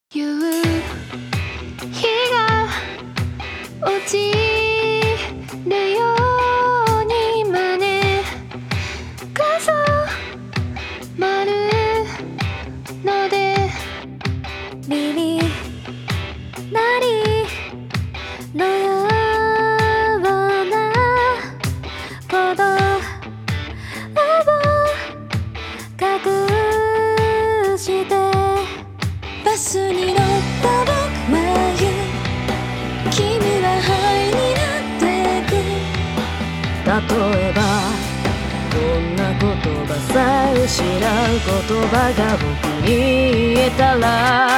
夕日が落ちるように招かさまるので耳鳴りのような鼓動を隠してバスに乗った僕は言う、君は灰になってく。例えばこんな言葉さえ失う言葉が僕に言えたら